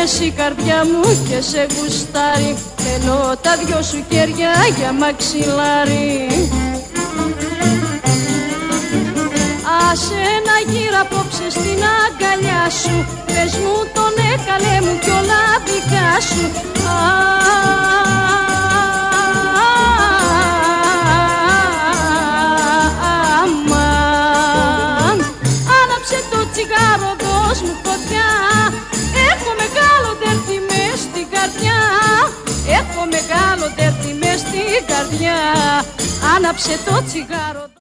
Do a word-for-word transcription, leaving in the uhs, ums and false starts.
εσύ η καρδιά μου και σε γουστάρει. Θέλω τα δυο σου χέρια για μαξιλάρι. Άσε να γύρω απόψε στην αγκαλιά σου. Πες μου τον έκαλε μου κι όλα δικά σου. Αμάν, άναψε το τσιγάρο, δώσ' μου φωτιά. Έχω μεγάλο τέρτη μες στην καρδιά. Έχω μεγάλο τέρτη μες στην καρδιά. Άναψε το τσιγάρο.